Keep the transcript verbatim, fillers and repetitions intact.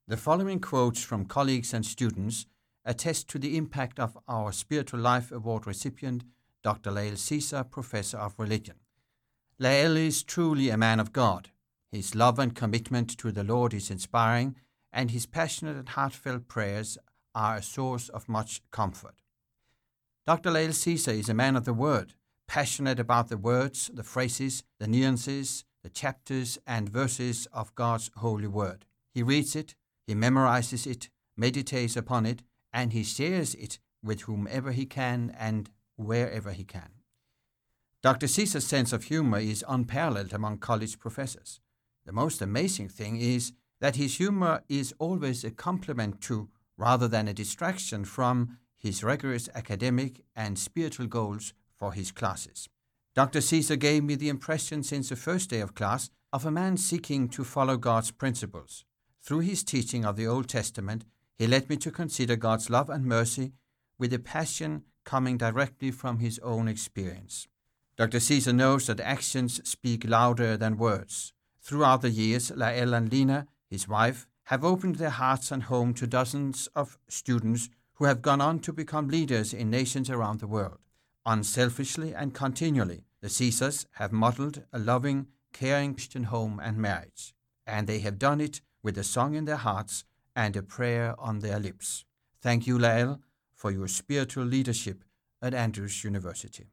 The following quotes from colleagues and students attest to the impact of our Spiritual Life Award recipient, Doctor Lael Caesar, Professor of Religion. Lael is truly a man of God. His love and commitment to the Lord is inspiring, and his passionate and heartfelt prayers are a source of much comfort. Doctor Lael Caesar is a man of the Word, passionate about the words, the phrases, the nuances, the chapters and verses of God's holy Word. He reads it, he memorizes it, meditates upon it, and he shares it with whomever he can and wherever he can. Doctor Caesar's sense of humor is unparalleled among college professors. The most amazing thing is that his humor is always a complement to, rather than a distraction from, his rigorous academic and spiritual goals for his classes. Doctor Caesar gave me the impression since the first day of class of a man seeking to follow God's principles. Through his teaching of the Old Testament, he led me to consider God's love and mercy with a passion coming directly from his own experience. Doctor Caesar knows that actions speak louder than words. Throughout the years, Lael and Lena, his wife, have opened their hearts and home to dozens of students who have gone on to become leaders in nations around the world. Unselfishly and continually, the Caesars have modeled a loving, caring Christian home and marriage, and they have done it with a song in their hearts and a prayer on their lips. Thank you, Lael, for your spiritual leadership at Andrews University.